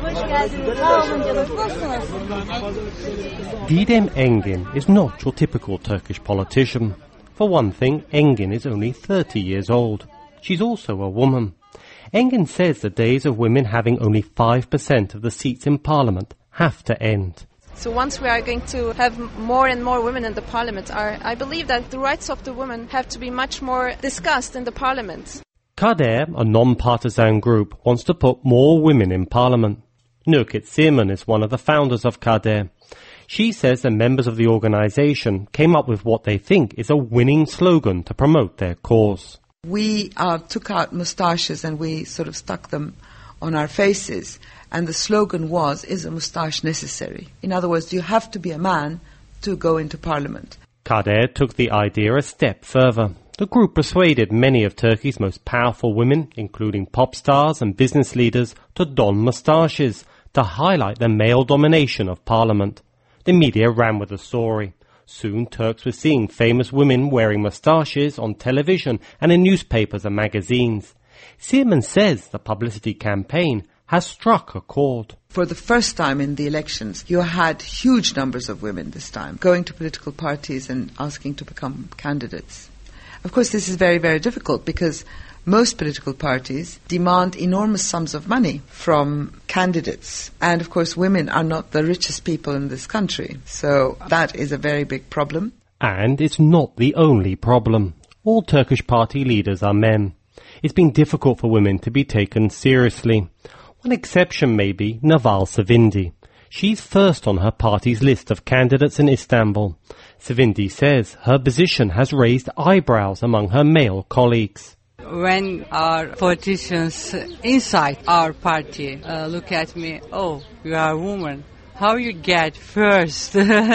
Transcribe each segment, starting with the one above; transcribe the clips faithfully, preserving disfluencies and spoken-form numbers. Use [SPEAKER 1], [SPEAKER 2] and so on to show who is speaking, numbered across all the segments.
[SPEAKER 1] Didem Engin is not your typical Turkish politician. For one thing, Engin is only thirty years old. She's also a woman. Engin says the days of women having only five percent of the seats in parliament have to end.
[SPEAKER 2] So once we are going to have more and more women in the parliament, are, I believe that the rights of the women have to be much more discussed in the parliament.
[SPEAKER 1] Kader, a non-partisan group, wants to put more women in parliament. Nurkit Seerman is one of the founders of Kader. She says the members of the organisation came up with what they think is a winning slogan to promote their cause.
[SPEAKER 3] We uh, took out moustaches and we sort of stuck them on our faces. And the slogan was, is a moustache necessary? In other words, you have to be a man to go into parliament.
[SPEAKER 1] Kader took the idea a step further. The group persuaded many of Turkey's most powerful women, including pop stars and business leaders, to don moustaches to highlight the male domination of parliament. The media ran with the story. Soon Turks were seeing famous women wearing moustaches on television and in newspapers and magazines. Seerman says the publicity campaign has struck a chord.
[SPEAKER 3] For the first time in the elections, you had huge numbers of women this time going to political parties and asking to become candidates. Of course, this is very, very difficult because most political parties demand enormous sums of money from candidates. And, of course, women are not the richest people in this country. So that is a very big problem.
[SPEAKER 1] And it's not the only problem. All Turkish party leaders are men. It's been difficult for women to be taken seriously. One exception may be Naval Savindi. She's first on her party's list of candidates in Istanbul. Savindi says her position has raised eyebrows among her male colleagues.
[SPEAKER 4] When our politicians inside our party uh, look at me, oh, you are a woman, how you get first?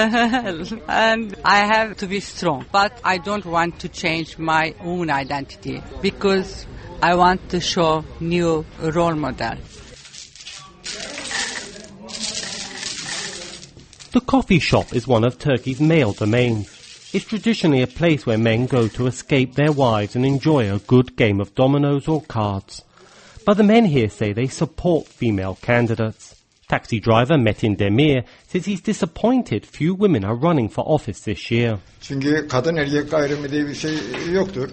[SPEAKER 4] And I have to be strong. But I don't want to change my own identity because I want to show new role model.
[SPEAKER 1] The coffee shop is one of Turkey's male domains. It's traditionally a place where men go to escape their wives and enjoy a good game of dominoes or cards. But the men here say they support female candidates. Taxi driver Metin Demir says he's disappointed few women are running for office this year.
[SPEAKER 5] Çünkü kadın erkek ayrımı diye bir şey yoktur.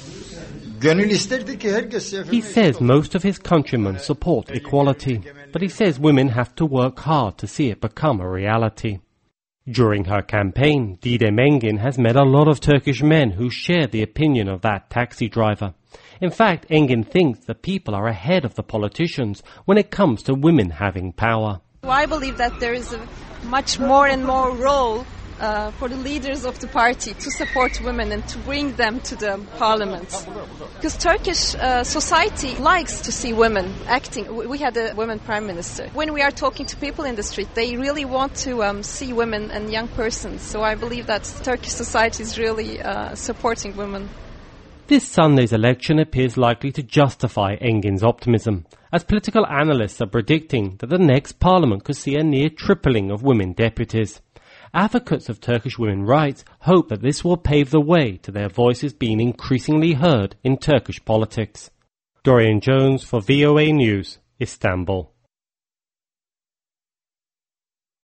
[SPEAKER 1] He says most of his countrymen support equality, but he says women have to work hard to see it become a reality. During her campaign, Didem Engin has met a lot of Turkish men who share the opinion of that taxi driver. In fact, Engin thinks the people are ahead of the politicians when it comes to women having power.
[SPEAKER 2] So I believe that there is a much more and more role uh, for the leaders of the party to support women and to bring them to the parliament. Because Turkish uh, society likes to see women acting. We had a women prime minister. When we are talking to people in the street, they really want to um, see women and young persons. So I believe that Turkish society is really uh, supporting women.
[SPEAKER 1] This Sunday's election appears likely to justify Engin's optimism, as political analysts are predicting that the next parliament could see a near tripling of women deputies. Advocates of Turkish women's rights hope that this will pave the way to their voices being increasingly heard in Turkish politics. Dorian Jones for V O A News, Istanbul.